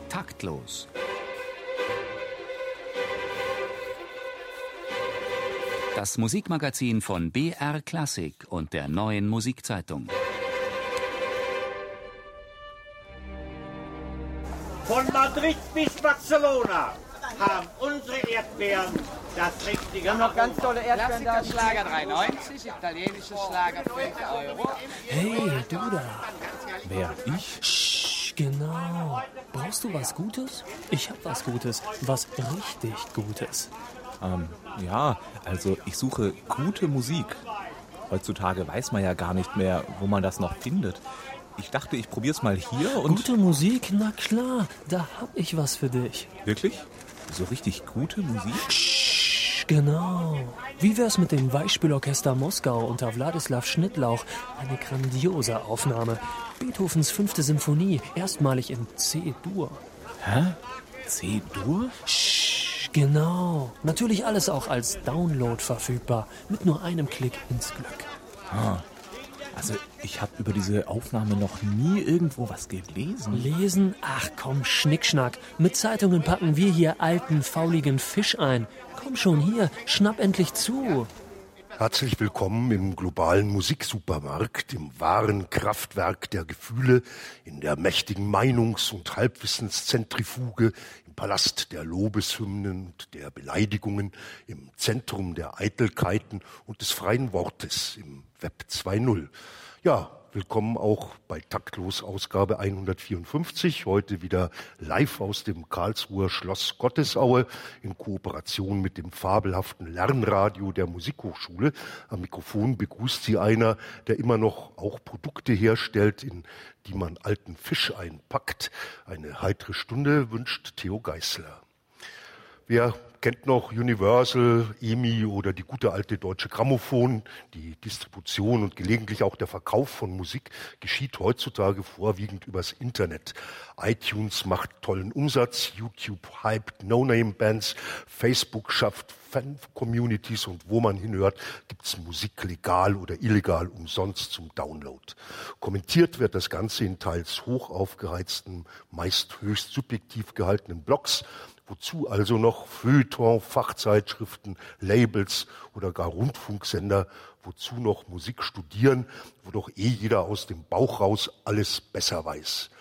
Taktlos. Das Musikmagazin von BR Klassik und der Neuen Musikzeitung. Von Madrid bis Barcelona haben unsere Erdbeeren das richtige. Wir haben noch ganz tolle Erdbeeren da. Schlager 3,90, italienische Schlager 5 Euro. Hey, du da. Wer, ich? Shh, genau. Brauchst du was Gutes? Ich hab was Gutes. Was richtig Gutes. Ja, also ich suche gute Musik. Heutzutage weiß man ja gar nicht mehr, wo man das noch findet. Ich dachte, ich probier's mal hier und... Gute Musik? Na klar, da hab ich was für dich. Wirklich? So richtig gute Musik? Shh, genau. Wie wär's mit dem Weichspülorchester Moskau unter Wladislaw Schnittlauch? Eine grandiose Aufnahme. Beethovens 5. Symphonie, erstmalig in C-Dur. Hä? C-Dur? Genau. Natürlich alles auch als Download verfügbar. Mit nur einem Klick ins Glück. Also ich habe über diese Aufnahme noch nie irgendwo was gelesen. Lesen? Ach komm, Schnickschnack. Mit Zeitungen packen wir hier alten, fauligen Fisch ein. Komm schon hier, schnapp endlich zu. Herzlich willkommen im globalen Musiksupermarkt, im wahren Kraftwerk der Gefühle, in der mächtigen Meinungs- und Halbwissenszentrifuge, im Palast der Lobeshymnen und der Beleidigungen, im Zentrum der Eitelkeiten und des freien Wortes, im Web 2.0. Ja, willkommen auch bei Taktlos Ausgabe 154, heute wieder live aus dem Karlsruher Schloss Gottesaue in Kooperation mit dem fabelhaften Lernradio der Musikhochschule. Am Mikrofon begrüßt Sie einer, der immer noch auch Produkte herstellt, in die man alten Fisch einpackt. Eine heitere Stunde wünscht Theo Geißler. Wer kennt noch Universal, EMI oder die gute alte Deutsche Grammophon? Die Distribution und gelegentlich auch der Verkauf von Musik geschieht heutzutage vorwiegend übers Internet. iTunes macht tollen Umsatz, YouTube hypt No-Name-Bands, Facebook schafft Fan-Communities und wo man hinhört, gibt's Musik legal oder illegal umsonst zum Download. Kommentiert wird das Ganze in teils hoch aufgeheizten, meist höchst subjektiv gehaltenen Blogs. Wozu also noch Feuilleton, Fachzeitschriften, Labels oder gar Rundfunksender? Wozu noch Musik studieren, wo doch jeder aus dem Bauch raus alles besser weiß?